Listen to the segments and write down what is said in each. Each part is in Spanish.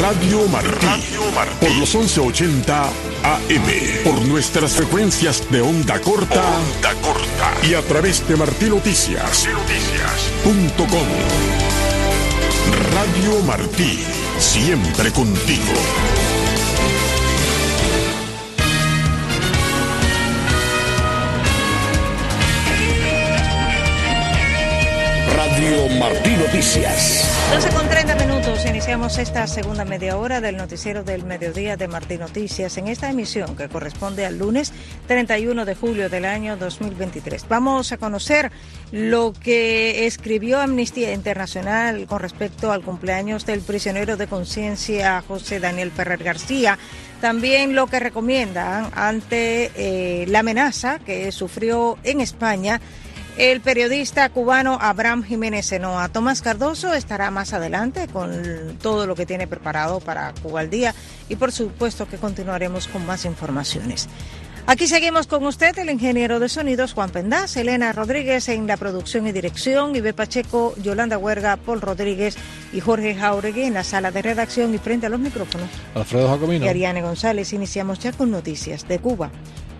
Radio Martí, por los 1180 AM, por nuestras frecuencias de onda corta, y a través de martinoticias.com. Radio Martí, siempre contigo. Radio Martí Noticias. 12:30, iniciamos esta segunda media hora del noticiero del mediodía de Martí Noticias en esta emisión que corresponde al lunes 31 de julio del año 2023. Vamos a conocer lo que escribió Amnistía Internacional con respecto al cumpleaños del prisionero de conciencia José Daniel Ferrer García. También lo que recomiendan ante la amenaza que sufrió en España el periodista cubano Abraham Jiménez Enoa. Tomás Cardoso estará más adelante con todo lo que tiene preparado para Cuba al Día y por supuesto que continuaremos con más informaciones. Aquí seguimos con usted, el ingeniero de sonidos Juan Pendaz, Elena Rodríguez en la producción y dirección, Ibe Pacheco, Yolanda Huerga, Paul Rodríguez y Jorge Jauregui en la sala de redacción y frente a los micrófonos Alfredo Jacomino y Ariane González. Iniciamos ya con noticias de Cuba.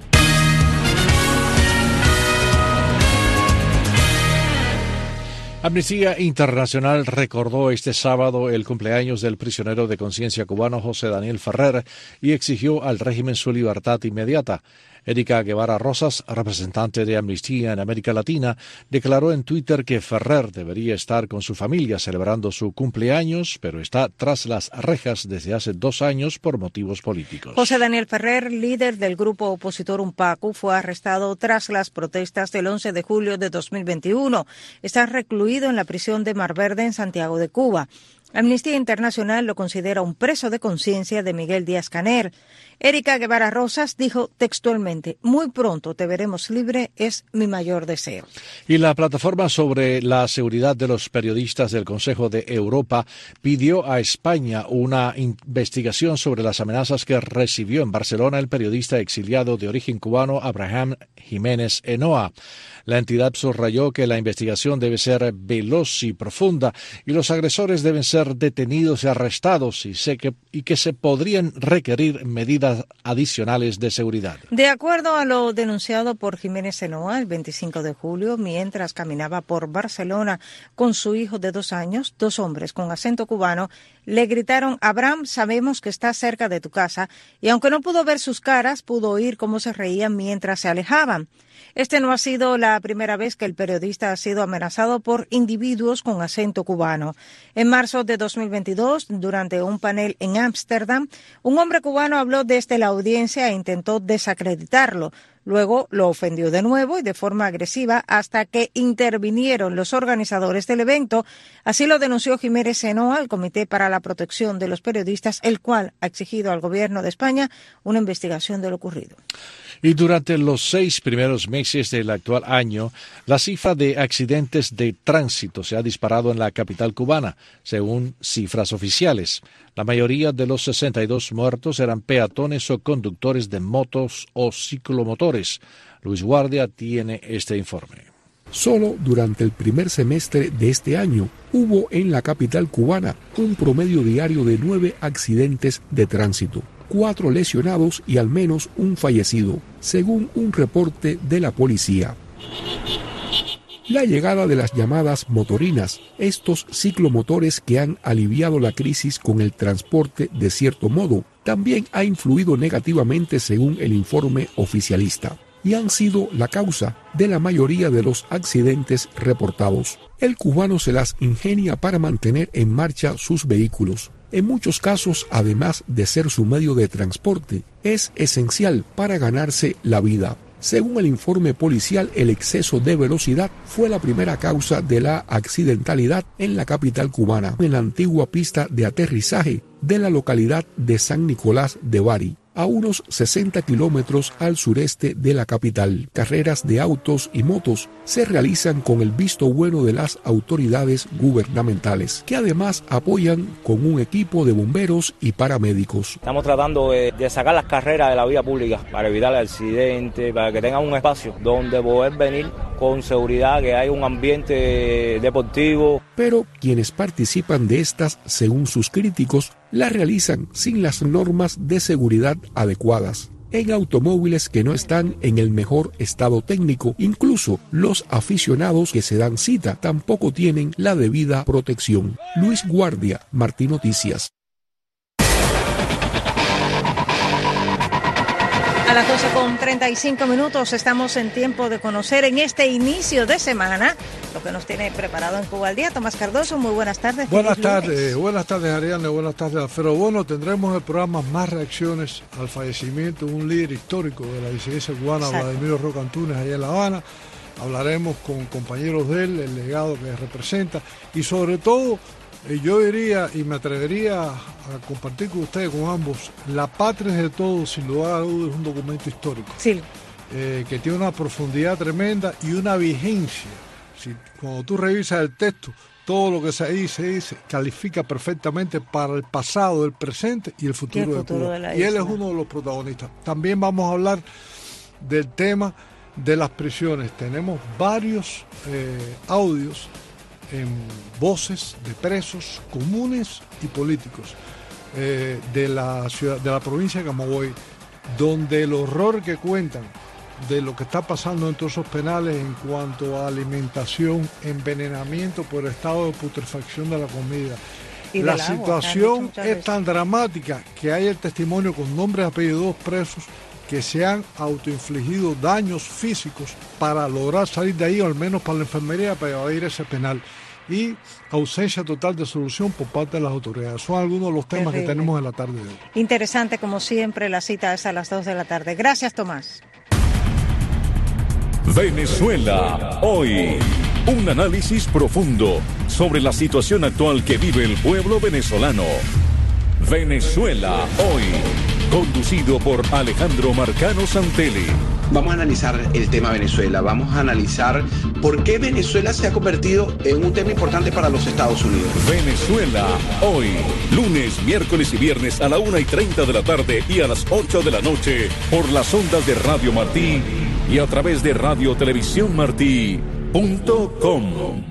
Amnistía Internacional recordó este sábado el cumpleaños del prisionero de conciencia cubano José Daniel Ferrer y exigió al régimen su libertad inmediata. Erika Guevara Rosas, representante de Amnistía en América Latina, declaró en Twitter que Ferrer debería estar con su familia celebrando su cumpleaños, pero está tras las rejas desde hace 2 años por motivos políticos. José Daniel Ferrer, líder del grupo opositor UNPACU, fue arrestado tras las protestas del 11 de julio de 2021. Está recluido en la prisión de Mar Verde en Santiago de Cuba. Amnistía Internacional lo considera un preso de conciencia de Miguel Díaz-Canel. Erika Guevara Rosas dijo textualmente: muy pronto te veremos libre, es mi mayor deseo. Y la plataforma sobre la seguridad de los periodistas del Consejo de Europa pidió a España una investigación sobre las amenazas que recibió en Barcelona el periodista exiliado de origen cubano Abraham Jiménez Enoa. La entidad subrayó que la investigación debe ser veloz y profunda y los agresores deben ser detenidos y arrestados y que se podrían requerir medidas adicionales de seguridad. De acuerdo a lo denunciado por Jiménez Enoa el 25 de julio, mientras caminaba por Barcelona con su hijo de 2 años, 2 hombres con acento cubano le gritaron: Abraham, sabemos que estás cerca de tu casa, y aunque no pudo ver sus caras, pudo oír cómo se reían mientras se alejaban. Este no ha sido la primera vez que el periodista ha sido amenazado por individuos con acento cubano. En marzo de 2022, durante un panel en Ámsterdam, un hombre cubano habló desde la audiencia e intentó desacreditarlo. Luego lo ofendió de nuevo y de forma agresiva hasta que intervinieron los organizadores del evento. Así lo denunció Jiménez Enoa al Comité para la Protección de los Periodistas, el cual ha exigido al Gobierno de España una investigación de lo ocurrido. Y durante los 6 primeros meses del actual año, la cifra de accidentes de tránsito se ha disparado en la capital cubana, según cifras oficiales. La mayoría de los 62 muertos eran peatones o conductores de motos o ciclomotores. Luis Guardia tiene este informe. Solo durante el primer semestre de este año hubo en la capital cubana un promedio diario de 9 accidentes de tránsito, 4 lesionados y al menos un fallecido, según un reporte de la policía. La llegada de las llamadas motorinas, estos ciclomotores que han aliviado la crisis con el transporte de cierto modo, también ha influido negativamente según el informe oficialista, y han sido la causa de la mayoría de los accidentes reportados. El cubano se las ingenia para mantener en marcha sus vehículos. En muchos casos, además de ser su medio de transporte, es esencial para ganarse la vida. Según el informe policial, el exceso de velocidad fue la primera causa de la accidentalidad en la capital cubana, en la antigua pista de aterrizaje de la localidad de San Nicolás de Bari, a unos 60 kilómetros al sureste de la capital. Carreras de autos y motos se realizan con el visto bueno de las autoridades gubernamentales, que además apoyan con un equipo de bomberos y paramédicos. Estamos tratando de sacar las carreras de la vía pública para evitar accidentes, para que tengan un espacio donde poder venir con seguridad, que haya un ambiente deportivo. Pero quienes participan de estas, según sus críticos, la realizan sin las normas de seguridad adecuadas, en automóviles que no están en el mejor estado técnico. Incluso los aficionados que se dan cita tampoco tienen la debida protección. Luis Guardia, Martín Noticias. A las 12:35 estamos en tiempo de conocer en este inicio de semana lo que nos tiene preparado en Cuba al Día. Tomás Cardoso, muy buenas tardes. Buenas tardes, Ariane, buenas tardes, Alfredo. Bueno, tendremos el programa Más Reacciones al fallecimiento de un líder histórico de la disidencia cubana, Vladimiro Roca Antunes, allá en La Habana. Hablaremos con compañeros de él, el legado que representa y sobre todo, yo diría y me atrevería a compartir con ustedes, con ambos, La Patria de Todos, sin lugar a dudas, es un documento histórico. Sí. Que tiene una profundidad tremenda y una vigencia. Cuando tú revisas el texto, todo lo que se dice, califica perfectamente para el pasado, el presente y el futuro de Cuba. Y él es uno de los protagonistas. También vamos a hablar del tema de las prisiones. Tenemos varios audios en voces de presos comunes y políticos de la ciudad, de la provincia de Camagüey, donde el horror que cuentan de lo que está pasando en todos esos penales en cuanto a alimentación, envenenamiento por estado de putrefacción de la comida. La situación es tan dramática que hay el testimonio con nombres y apellidos de presos que se han autoinfligido daños físicos para lograr salir de ahí, o al menos para la enfermería, para evadir ese penal. Y ausencia total de solución por parte de las autoridades. Son algunos de los temas que tenemos en la tarde de hoy. Interesante, como siempre, la cita es a las 2 de la tarde. Gracias, Tomás. Venezuela hoy. Un análisis profundo sobre la situación actual que vive el pueblo venezolano. Venezuela hoy. Conducido por Alejandro Marcano Santelli. Vamos a analizar el tema Venezuela, vamos a analizar por qué Venezuela se ha convertido en un tema importante para los Estados Unidos. Venezuela hoy, lunes, miércoles y viernes a la 1:30 de la tarde y a las 8 de la noche por las ondas de Radio Martí y a través de radiotelevisiónmartí.com.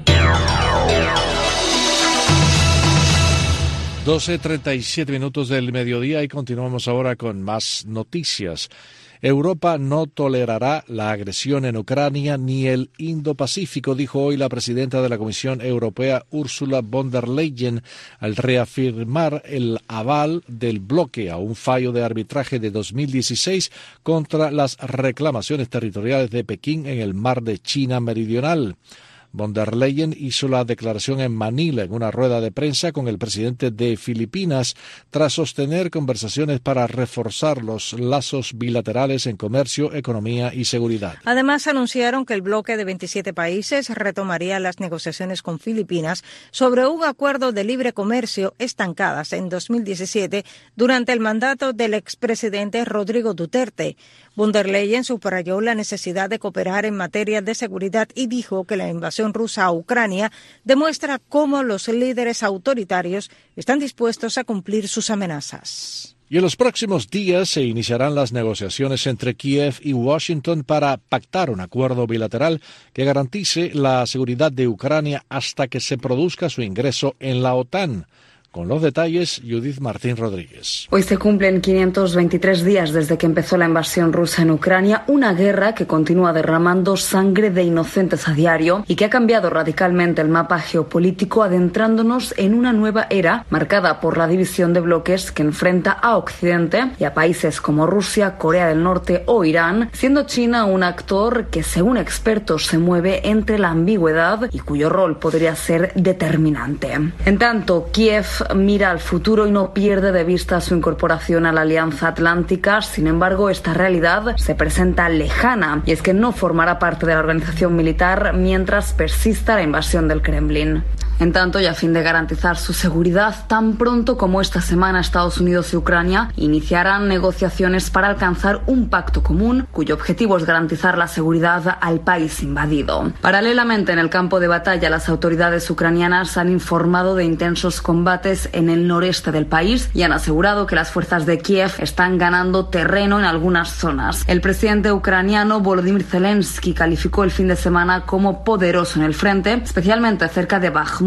12:37 del mediodía y continuamos ahora con más noticias. Europa no tolerará la agresión en Ucrania ni el Indo-Pacífico, dijo hoy la presidenta de la Comisión Europea, Ursula von der Leyen, al reafirmar el aval del bloque a un fallo de arbitraje de 2016 contra las reclamaciones territoriales de Pekín en el mar de China Meridional. Von der Leyen hizo la declaración en Manila en una rueda de prensa con el presidente de Filipinas tras sostener conversaciones para reforzar los lazos bilaterales en comercio, economía y seguridad. Además, anunciaron que el bloque de 27 países retomaría las negociaciones con Filipinas sobre un acuerdo de libre comercio estancadas en 2017 durante el mandato del expresidente Rodrigo Duterte. Von der Leyen subrayó la necesidad de cooperar en materia de seguridad y dijo que la invasión rusa a Ucrania demuestra cómo los líderes autoritarios están dispuestos a cumplir sus amenazas. Y en los próximos días se iniciarán las negociaciones entre Kiev y Washington para pactar un acuerdo bilateral que garantice la seguridad de Ucrania hasta que se produzca su ingreso en la OTAN. Con los detalles, Judith Martín Rodríguez. Hoy se cumplen 523 días desde que empezó la invasión rusa en Ucrania, una guerra que continúa derramando sangre de inocentes a diario y que ha cambiado radicalmente el mapa geopolítico, adentrándonos en una nueva era marcada por la división de bloques que enfrenta a Occidente y a países como Rusia, Corea del Norte o Irán, siendo China un actor que, según expertos, se mueve entre la ambigüedad y cuyo rol podría ser determinante. En tanto, Kiev mira al futuro y no pierde de vista su incorporación a la Alianza Atlántica. Sin embargo, esta realidad se presenta lejana, y es que no formará parte de la organización militar mientras persista la invasión del Kremlin. En tanto, y a fin de garantizar su seguridad, tan pronto como esta semana Estados Unidos y Ucrania iniciarán negociaciones para alcanzar un pacto común cuyo objetivo es garantizar la seguridad al país invadido. Paralelamente, en el campo de batalla, las autoridades ucranianas han informado de intensos combates en el noreste del país y han asegurado que las fuerzas de Kiev están ganando terreno en algunas zonas. El presidente ucraniano Volodymyr Zelensky calificó el fin de semana como poderoso en el frente, especialmente cerca de Bakhmut,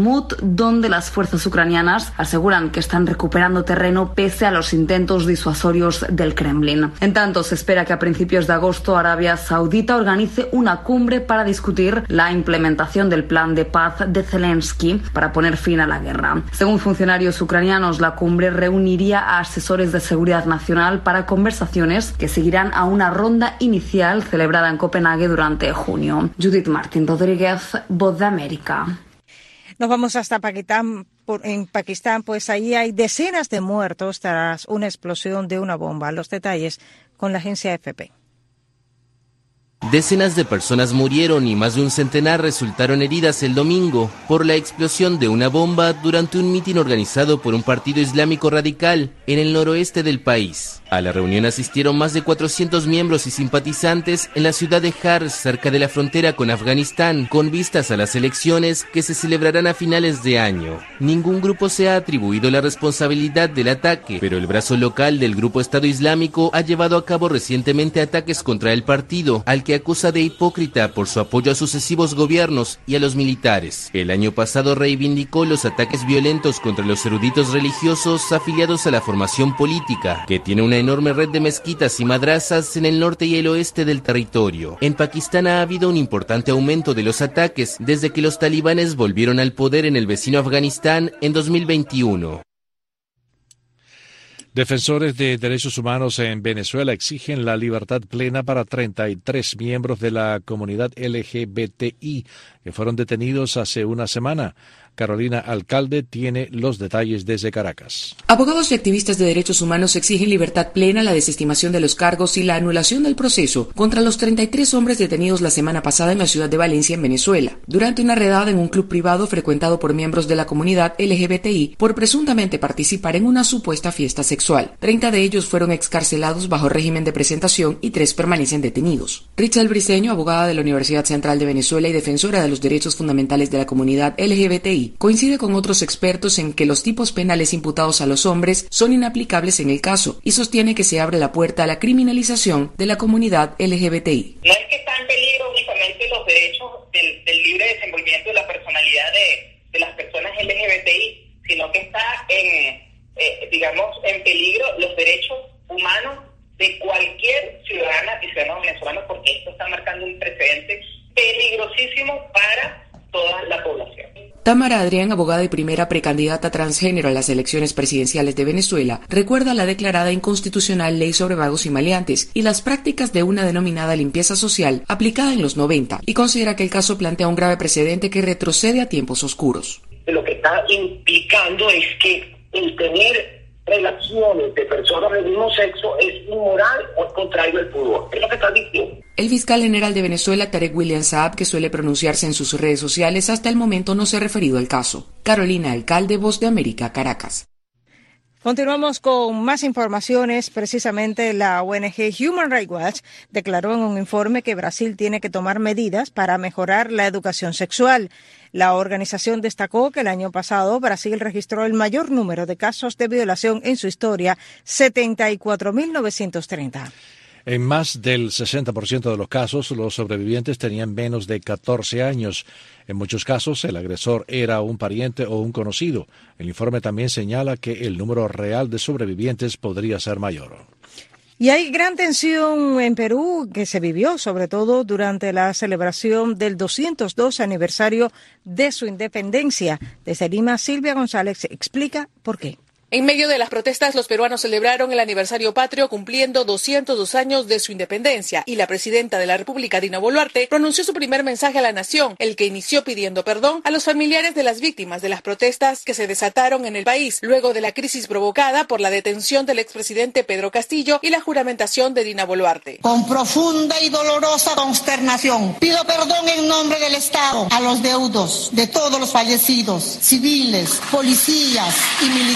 Bakhmut, donde las fuerzas ucranianas aseguran que están recuperando terreno pese a los intentos disuasorios del Kremlin. En tanto, se espera que a principios de agosto Arabia Saudita organice una cumbre para discutir la implementación del plan de paz de Zelensky para poner fin a la guerra. Según funcionarios ucranianos, la cumbre reuniría a asesores de seguridad nacional para conversaciones que seguirán a una ronda inicial celebrada en Copenhague durante junio. Judith Martín Rodríguez, Voz de América. Nos vamos hasta Pakistán. En Pakistán, pues ahí hay decenas de muertos tras una explosión de una bomba. Los detalles con la agencia AFP. Decenas de personas murieron y más de un centenar resultaron heridas el domingo por la explosión de una bomba durante un mitin organizado por un partido islámico radical en el noroeste del país. A la reunión asistieron más de 400 miembros y simpatizantes en la ciudad de Har, cerca de la frontera con Afganistán, con vistas a las elecciones que se celebrarán a finales de año. Ningún grupo se ha atribuido la responsabilidad del ataque, pero el brazo local del grupo Estado Islámico ha llevado a cabo recientemente ataques contra el partido, al que acusa de hipócrita por su apoyo a sucesivos gobiernos y a los militares. El año pasado reivindicó los ataques violentos contra los eruditos religiosos afiliados a la formación política, que tiene una enorme red de mezquitas y madrasas en el norte y el oeste del territorio. En Pakistán ha habido un importante aumento de los ataques desde que los talibanes volvieron al poder en el vecino Afganistán en 2021. Defensores de derechos humanos en Venezuela exigen la libertad plena para 33 miembros de la comunidad LGBTI que fueron detenidos hace una semana. Carolina Alcalde tiene los detalles desde Caracas. Abogados y activistas de derechos humanos exigen libertad plena, la desestimación de los cargos y la anulación del proceso contra los 33 hombres detenidos la semana pasada en la ciudad de Valencia, en Venezuela, durante una redada en un club privado frecuentado por miembros de la comunidad LGBTI por presuntamente participar en una supuesta fiesta sexual. 30 de ellos fueron excarcelados bajo régimen de presentación y 3 permanecen detenidos. Richel Briceño, abogada de la Universidad Central de Venezuela y defensora de los derechos fundamentales de la comunidad LGBTI, coincide con otros expertos en que los tipos penales imputados a los hombres son inaplicables en el caso y sostiene que se abre la puerta a la criminalización de la comunidad LGBTI. No es que está en peligro únicamente los derechos del libre desenvolvimiento de la personalidad de las personas LGBTI, sino que está en peligro los derechos humanos de cualquier ciudadana y ciudadano venezolano, porque esto está marcando un precedente peligrosísimo para toda la población. Tamara Adrián, abogada y primera precandidata transgénero a las elecciones presidenciales de Venezuela, recuerda la declarada inconstitucional ley sobre vagos y maleantes y las prácticas de una denominada limpieza social aplicada en los 90 y considera que el caso plantea un grave precedente que retrocede a tiempos oscuros. Lo que está implicando es que el tener relaciones de personas del mismo sexo es inmoral o es contrario al pudor. Es lo que está diciendo. El fiscal general de Venezuela, Tarek William Saab, que suele pronunciarse en sus redes sociales, hasta el momento no se ha referido al caso. Carolina Alcalde, Voz de América, Caracas. Continuamos con más informaciones. Precisamente la ONG Human Rights Watch declaró en un informe que Brasil tiene que tomar medidas para mejorar la educación sexual. La organización destacó que el año pasado Brasil registró el mayor número de casos de violación en su historia, 74.930. En más del 60% de los casos, los sobrevivientes tenían menos de 14 años. En muchos casos, el agresor era un pariente o un conocido. El informe también señala que el número real de sobrevivientes podría ser mayor. Y hay gran tensión en Perú que se vivió, sobre todo durante la celebración del 202 aniversario de su independencia. Desde Lima, Silvia González explica por qué. En medio de las protestas, los peruanos celebraron el aniversario patrio cumpliendo 202 años de su independencia y la presidenta de la República, Dina Boluarte, pronunció su primer mensaje a la nación, el que inició pidiendo perdón a los familiares de las víctimas de las protestas que se desataron en el país luego de la crisis provocada por la detención del expresidente Pedro Castillo y la juramentación de Dina Boluarte. Con profunda y dolorosa consternación, pido perdón en nombre del Estado a los deudos de todos los fallecidos, civiles, policías y militares.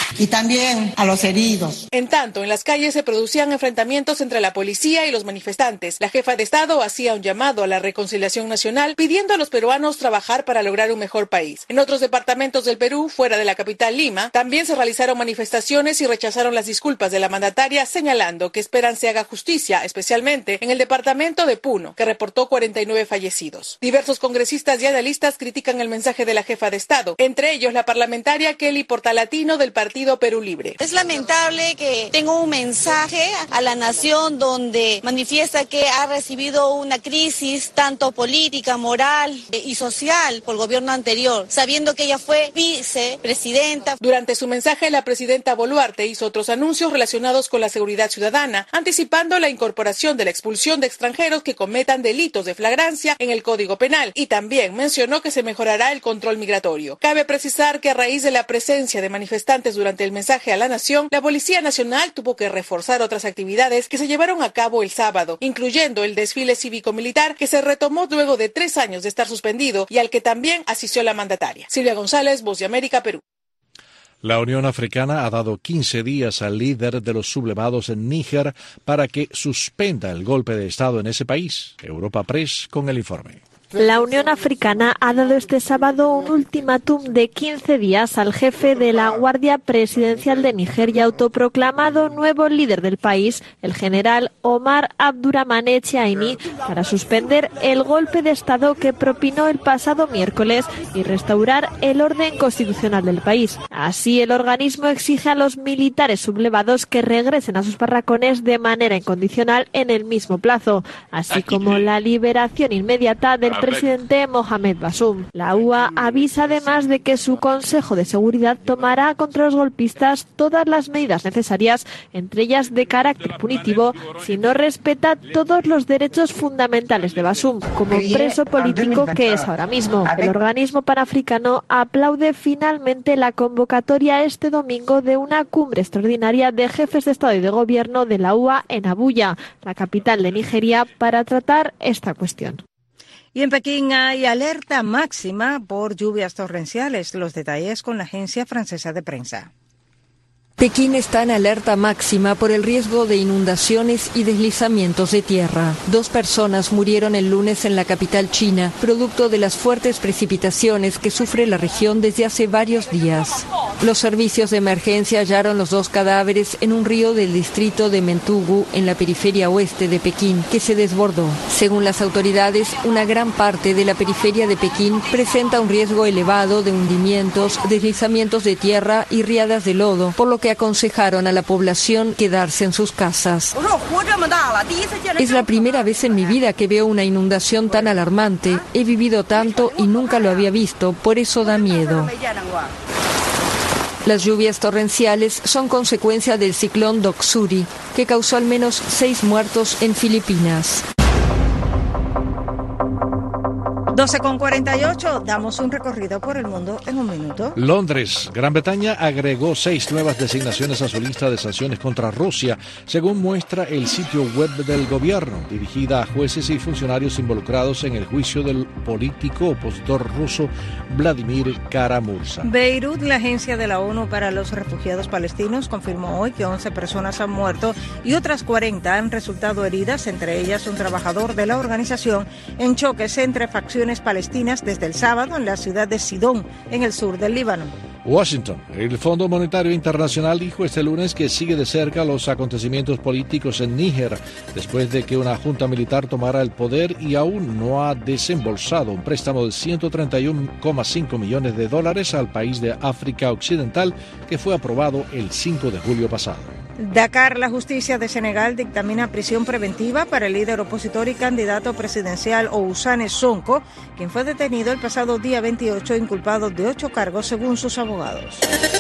y también a los heridos. En tanto, en las calles se producían enfrentamientos entre la policía y los manifestantes. La jefa de Estado hacía un llamado a la reconciliación nacional, pidiendo a los peruanos trabajar para lograr un mejor país. En otros departamentos del Perú, fuera de la capital Lima, también se realizaron manifestaciones y rechazaron las disculpas de la mandataria, señalando que esperan se haga justicia, especialmente en el departamento de Puno, que reportó 49 fallecidos. Diversos congresistas y analistas critican el mensaje de la jefa de Estado, entre ellos la parlamentaria Kelly Portalatino del Partido Perú Libre. Es lamentable que tenga un mensaje a la nación donde manifiesta que ha recibido una crisis tanto política, moral y social por el gobierno anterior, sabiendo que ella fue vicepresidenta. Durante su mensaje, la presidenta Boluarte hizo otros anuncios relacionados con la seguridad ciudadana, anticipando la incorporación de la expulsión de extranjeros que cometan delitos de flagrancia en el Código Penal, y también mencionó que se mejorará el control migratorio. Cabe precisar que a raíz de la presencia de manifestantes durante el mensaje a la nación, la Policía Nacional tuvo que reforzar otras actividades que se llevaron a cabo el sábado, incluyendo el desfile cívico-militar que se retomó luego de 3 años de estar suspendido y al que también asistió la mandataria. Silvia González, Voz de América, Perú. La Unión Africana ha dado 15 días al líder de los sublevados en Níger para que suspenda el golpe de Estado en ese país. Europa Press con el informe. La Unión Africana ha dado este sábado un ultimátum de 15 días al jefe de la Guardia Presidencial de Níger y autoproclamado nuevo líder del país, el general Omar Abdurrahmane Chiani, para suspender el golpe de Estado que propinó el pasado miércoles y restaurar el orden constitucional del país. Así, el organismo exige a los militares sublevados que regresen a sus barracones de manera incondicional en el mismo plazo, así como la liberación inmediata del presidente Mohamed Bazoum. La UA avisa además de que su Consejo de Seguridad tomará contra los golpistas todas las medidas necesarias, entre ellas de carácter punitivo, si no respeta todos los derechos fundamentales de Bazoum, como preso político que es ahora mismo. El organismo panafricano aplaude finalmente la convocatoria este domingo de una cumbre extraordinaria de jefes de Estado y de Gobierno de la UA en Abuya, la capital de Nigeria, para tratar esta cuestión. Y en Pekín hay alerta máxima por lluvias torrenciales. Los detalles con la agencia francesa de prensa. Pekín está en alerta máxima por el riesgo de inundaciones y deslizamientos de tierra. 2 personas murieron el lunes en la capital china, producto de las fuertes precipitaciones que sufre la región desde hace varios días. Los servicios de emergencia hallaron los 2 cadáveres en un río del distrito de Mentugu, en la periferia oeste de Pekín, que se desbordó. Según las autoridades, una gran parte de la periferia de Pekín presenta un riesgo elevado de hundimientos, deslizamientos de tierra y riadas de lodo, por lo que aconsejaron a la población quedarse en sus casas. Es la primera vez en mi vida que veo una inundación tan alarmante. He vivido tanto y nunca lo había visto, por eso da miedo. Las lluvias torrenciales son consecuencia del ciclón Doksuri, que causó al menos 6 muertos en Filipinas. 12:48, damos un recorrido por el mundo en un minuto. Londres, Gran Bretaña agregó 6 nuevas designaciones a su lista de sanciones contra Rusia, según muestra el sitio web del gobierno, dirigida a jueces y funcionarios involucrados en el juicio del político opositor ruso Vladimir Kara-Murza. Beirut, la agencia de la ONU para los refugiados palestinos, confirmó hoy que 11 personas han muerto y otras 40 han resultado heridas, entre ellas un trabajador de la organización, en choques entre facciones palestinas desde el sábado en la ciudad de Sidón, en el sur del Líbano. Washington. El Fondo Monetario Internacional dijo este lunes que sigue de cerca los acontecimientos políticos en Níger, después de que una junta militar tomara el poder y aún no ha desembolsado un préstamo de $131,5 millones al país de África Occidental, que fue aprobado el 5 de julio pasado. Dakar, la justicia de Senegal dictamina prisión preventiva para el líder opositor y candidato presidencial Ousmane Sonko, quien fue detenido el pasado día 28 inculpado de 8 cargos según sus abogados.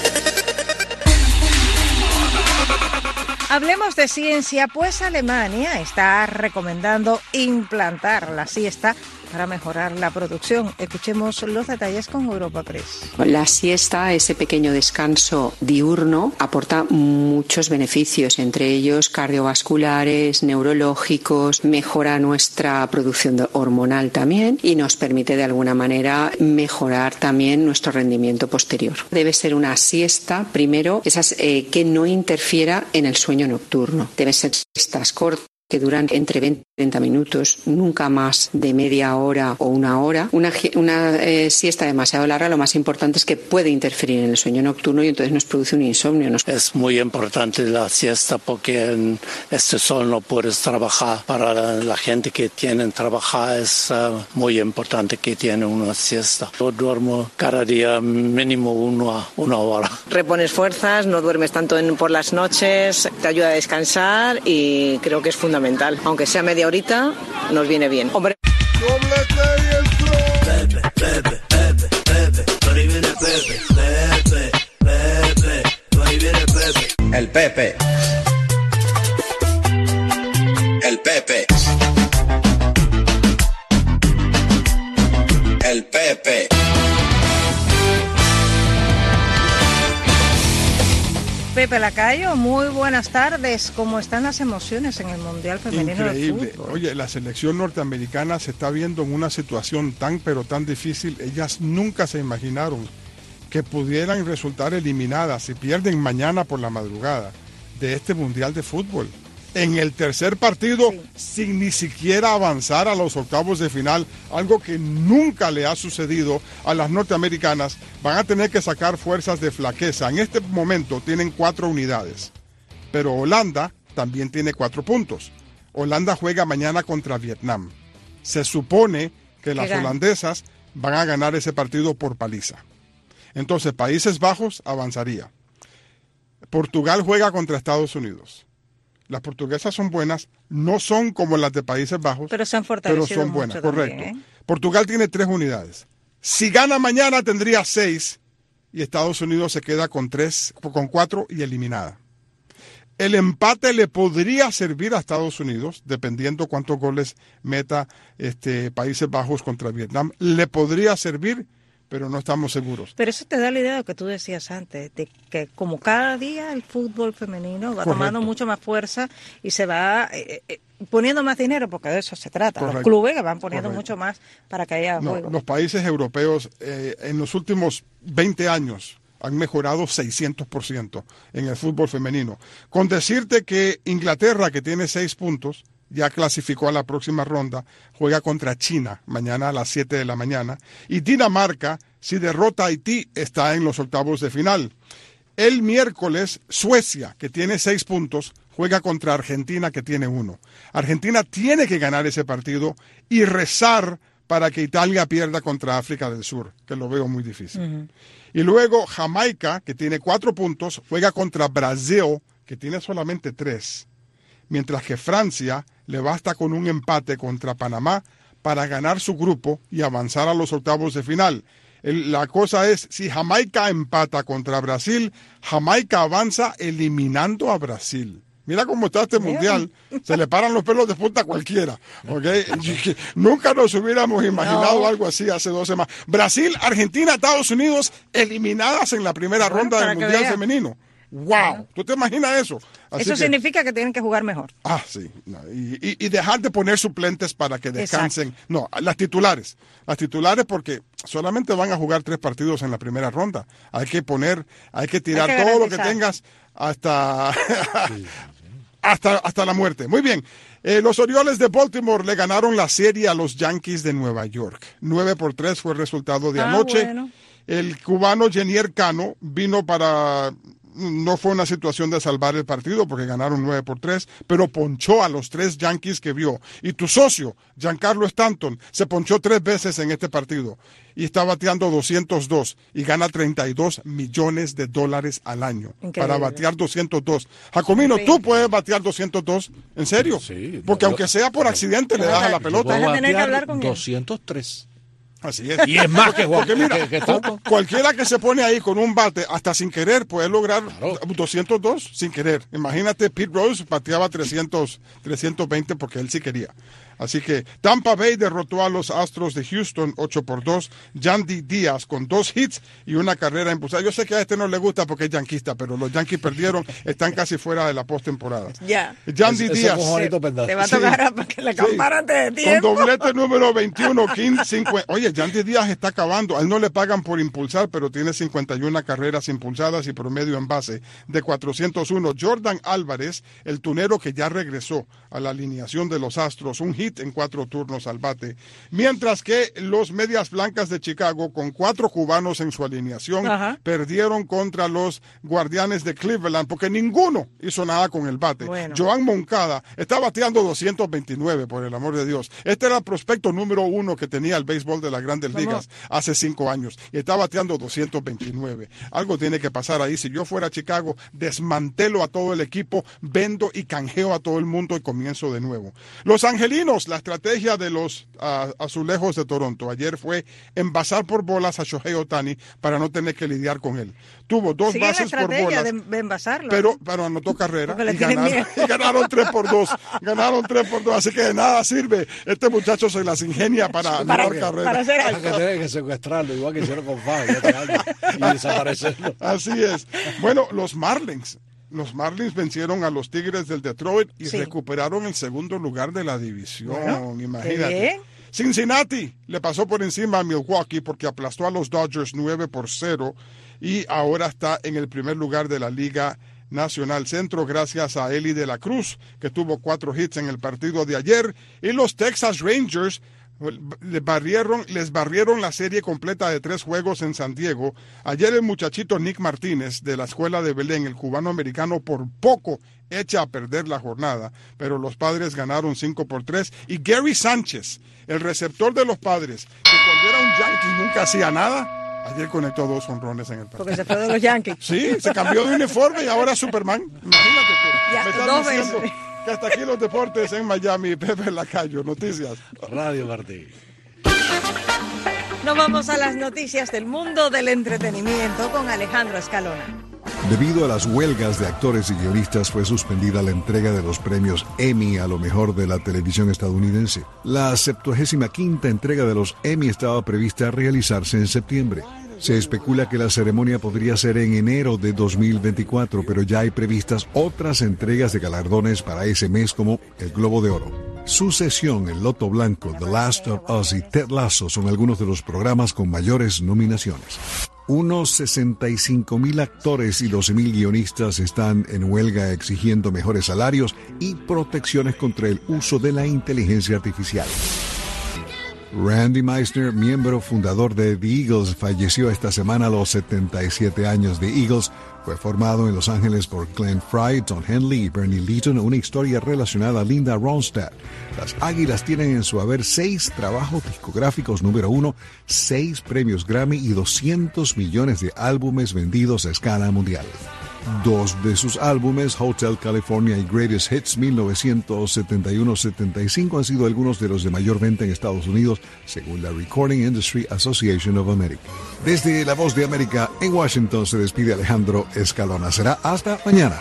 Hablemos de ciencia, pues Alemania está recomendando implantar la siesta para mejorar la producción. Escuchemos los detalles con Europa Press. La siesta, ese pequeño descanso diurno, aporta muchos beneficios, entre ellos cardiovasculares, neurológicos, mejora nuestra producción hormonal también y nos permite de alguna manera mejorar también nuestro rendimiento posterior. Debe ser una siesta, primero, que no interfiera en el sueño nocturno. Deben ser siestas cortas, que duran entre 20 y 30 minutos, nunca más de media hora o una hora. Una siesta demasiado larga, lo más importante es que puede interferir en el sueño nocturno y entonces nos produce un insomnio. Es muy importante la siesta porque en este sol no puedes trabajar. Para la gente que tiene que trabajar es muy importante que tiene una siesta. Yo duermo cada día mínimo una hora. Repones fuerzas, no duermes tanto por las noches, te ayuda a descansar y creo que es fundamental. Aunque sea media horita, nos viene bien. Hombre. El Pepe. El Pepe. El Pepe. Pepe Lacayo, muy buenas tardes. ¿Cómo están las emociones en el Mundial Femenino de Fútbol? Oye, la selección norteamericana se está viendo en una situación tan difícil. Ellas nunca se imaginaron que pudieran resultar eliminadas si pierden mañana por la madrugada de este Mundial de Fútbol. En el tercer partido, sin ni siquiera avanzar a los octavos de final, algo que nunca le ha sucedido a las norteamericanas, van a tener que sacar fuerzas de flaqueza. En este momento tienen 4 unidades, pero Holanda también tiene 4 puntos. Holanda juega mañana contra Vietnam. Se supone que las holandesas van a ganar ese partido por paliza. Entonces, Países Bajos avanzaría. Portugal juega contra Estados Unidos. Las portuguesas son buenas, no son como las de Países Bajos, pero se han fortalecido, pero son buenas, también, correcto. Portugal tiene 3 unidades. Si gana mañana tendría 6 y Estados Unidos se queda con 4 y eliminada. El empate le podría servir a Estados Unidos, dependiendo cuántos goles meta Países Bajos contra Vietnam. Le podría servir, pero no estamos seguros. Pero eso te da la idea de lo que tú decías antes, de que como cada día el fútbol femenino va tomando mucho más fuerza y se va poniendo más dinero, porque de eso se trata. Correcto. Los clubes que van poniendo mucho más para que haya juego. Los países europeos en los últimos 20 años han mejorado 600% en el fútbol femenino. Con decirte que Inglaterra, que tiene 6 puntos, ya clasificó a la próxima ronda, juega contra China mañana a las 7 de la mañana. Y Dinamarca, si derrota a Haití, está en los octavos de final. El miércoles, Suecia, que tiene 6 puntos, juega contra Argentina, que tiene 1. Argentina tiene que ganar ese partido y rezar para que Italia pierda contra África del Sur, que lo veo muy difícil. Y luego Jamaica, que tiene 4 puntos, juega contra Brasil, que tiene solamente 3. Mientras que Francia le basta con un empate contra Panamá para ganar su grupo y avanzar a los octavos de final. La cosa es, si Jamaica empata contra Brasil, Jamaica avanza eliminando a Brasil. Mira cómo está este mundial, se le paran los pelos de punta a cualquiera, ¿okay? Nunca nos hubiéramos imaginado algo así hace 2 semanas. Brasil, Argentina, Estados Unidos eliminadas en la primera ronda del mundial femenino. ¡Wow! ¿Tú te imaginas eso? Así eso significa que tienen que jugar mejor. Sí. Y dejar de poner suplentes para que descansen. Exacto. No, las titulares. Las titulares porque solamente van a jugar 3 partidos en la primera ronda. Hay que tirar todo lo que tengas hasta la muerte. Muy bien. Los Orioles de Baltimore le ganaron la serie a los Yankees de Nueva York. 9-3 fue el resultado de anoche. Bueno. El cubano Jenier Cano vino para... No fue una situación de salvar el partido porque ganaron 9-3, pero ponchó a los 3 Yankees que vio. Y tu socio, Giancarlo Stanton, se ponchó 3 veces en este partido y está bateando 202 y gana $32 millones al año. Increíble. Para batear 202. Jacomino, ¿tú puedes batear 202? ¿En serio? Sí. Porque aunque sea por accidente le das a la pelota. Vas a tener que hablar con 203. Así es. Y es más que Juan. Porque mira, que tanto. cualquiera que se pone ahí con un bate, hasta sin querer, puede lograr 202 sin querer. Imagínate, Pete Rose pateaba 320 porque él sí quería. Así que Tampa Bay derrotó a los Astros de Houston 8-2. Yandy Díaz con 2 hits y una carrera impulsada. Yo sé que a este no le gusta porque es yanquista, pero los Yankees perdieron, están casi fuera de la postemporada. Ya. Yandy Díaz. Te va a tocar para que la campara antes de tiempo. Con doblete número 21, 50. Oye, Yandy Díaz está acabando. A él no le pagan por impulsar, pero tiene 51 carreras impulsadas y promedio en base de 401. Jordan Álvarez, el tunero que ya regresó a la alineación de los Astros, un hit en 4 turnos al bate. Mientras que los Medias Blancas de Chicago, con 4 cubanos en su alineación, perdieron contra los Guardianes de Cleveland porque ninguno hizo nada con el bate. Bueno. Joan Moncada está bateando 229, por el amor de Dios. Este era el prospecto número 1 que tenía el béisbol de las Grandes Ligas hace 5 años y está bateando 229. Algo tiene que pasar ahí. Si yo fuera a Chicago, desmantelo a todo el equipo, vendo y canjeo a todo el mundo y comienzo de nuevo. Los Angelinos, la estrategia de los Azulejos de Toronto ayer fue envasar por bolas a Shohei Ohtani para no tener que lidiar con él. Tuvo 2 bases por bolas, de envasarlo, pero anotó carrera y ganaron 3-2. Ganaron 3-2, así que de nada sirve. Este muchacho se las ingenia para anotar carrera. Para hacer algo. Que tienen que secuestrarlo, igual que hicieron con Fabio y desaparecerlo. Así es. Bueno, los Marlins vencieron a los Tigres del Detroit y recuperaron el segundo lugar de la división. Bueno, imagínate. Cincinnati le pasó por encima a Milwaukee porque aplastó a los Dodgers 9-0 y ahora está en el primer lugar de la Liga Nacional Centro gracias a Eli de la Cruz, que tuvo 4 hits en el partido de ayer. Y los Texas Rangers les barrieron la serie completa de 3 juegos en San Diego. Ayer el muchachito Nick Martínez de la Escuela de Belén, el cubano-americano, por poco echa a perder la jornada, pero los Padres ganaron 5-3. Y Gary Sánchez, el receptor de los Padres, que cuando era un Yankee nunca hacía nada, ayer conectó 2 honrones en el partido. Porque se fue de los Yankees. Sí, se cambió de uniforme y ahora es Superman. Imagínate tú. Ya, me están 2 diciendo veces. que hasta aquí los deportes en Miami. Pepe Lacayo, noticias. Radio Martí. Nos vamos a las noticias del mundo del entretenimiento con Alejandro Escalona. Debido a las huelgas de actores y guionistas, fue suspendida la entrega de los premios Emmy a lo mejor de la televisión estadounidense. La 75ª entrega de los Emmy estaba prevista realizarse en septiembre. Se especula que la ceremonia podría ser en enero de 2024, pero ya hay previstas otras entregas de galardones para ese mes, como el Globo de Oro. Sucesión, El Loto Blanco, The Last of Us y Ted Lasso son algunos de los programas con mayores nominaciones. Unos 65,000 actores y 12,000 guionistas están en huelga exigiendo mejores salarios y protecciones contra el uso de la inteligencia artificial. Randy Meisner, miembro fundador de The Eagles, falleció esta semana a los 77 años. The Eagles fue formado en Los Ángeles por Glenn Frey, Don Henley y Bernie Leeton, una historia relacionada a Linda Ronstadt. Las Águilas tienen en su haber 6 trabajos discográficos número 1, 6 premios Grammy y 200 millones de álbumes vendidos a escala mundial. 2 de sus álbumes, Hotel California y Greatest Hits 1971-75, han sido algunos de los de mayor venta en Estados Unidos, según la Recording Industry Association of America. Desde La Voz de América, en Washington, se despide Alejandro Escalona. Será hasta mañana.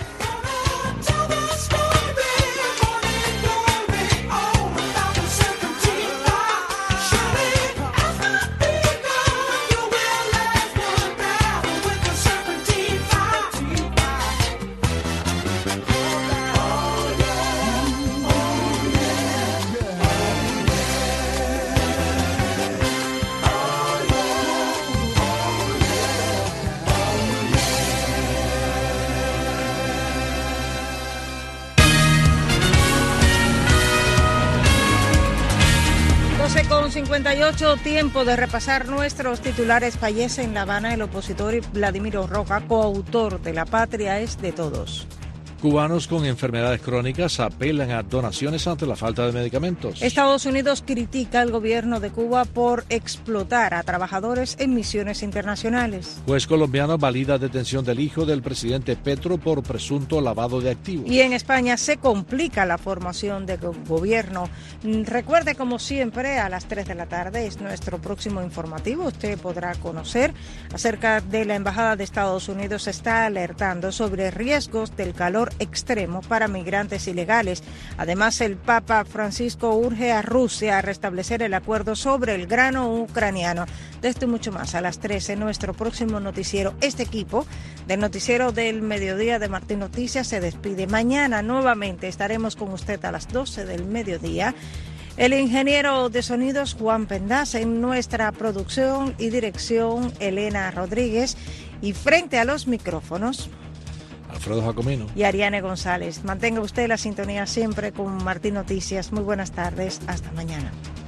Con 58, tiempo de repasar nuestros titulares. Fallece en La Habana el opositor Vladimiro Roca, coautor de La Patria es de Todos. Cubanos con enfermedades crónicas apelan a donaciones ante la falta de medicamentos. Estados Unidos critica al gobierno de Cuba por explotar a trabajadores en misiones internacionales. Juez colombiano valida detención del hijo del presidente Petro por presunto lavado de activos. Y en España se complica la formación de gobierno. Recuerde, como siempre, a las 3 de la tarde es nuestro próximo informativo. Usted podrá conocer acerca de la Embajada de Estados Unidos. Está alertando sobre riesgos del calor extremo para migrantes ilegales. Además, el Papa Francisco urge a Rusia a restablecer el acuerdo sobre el grano ucraniano. De esto y mucho más a las 3 en nuestro próximo noticiero. Este equipo del noticiero del mediodía de Martín Noticias se despide. Mañana nuevamente estaremos con usted a las 12 del mediodía. El ingeniero de sonidos Juan Pendaz, en nuestra producción y dirección Elena Rodríguez, y frente a los micrófonos Alfredo Jacomino y Ariane González. Mantenga usted la sintonía siempre con Martín Noticias. Muy buenas tardes, hasta mañana.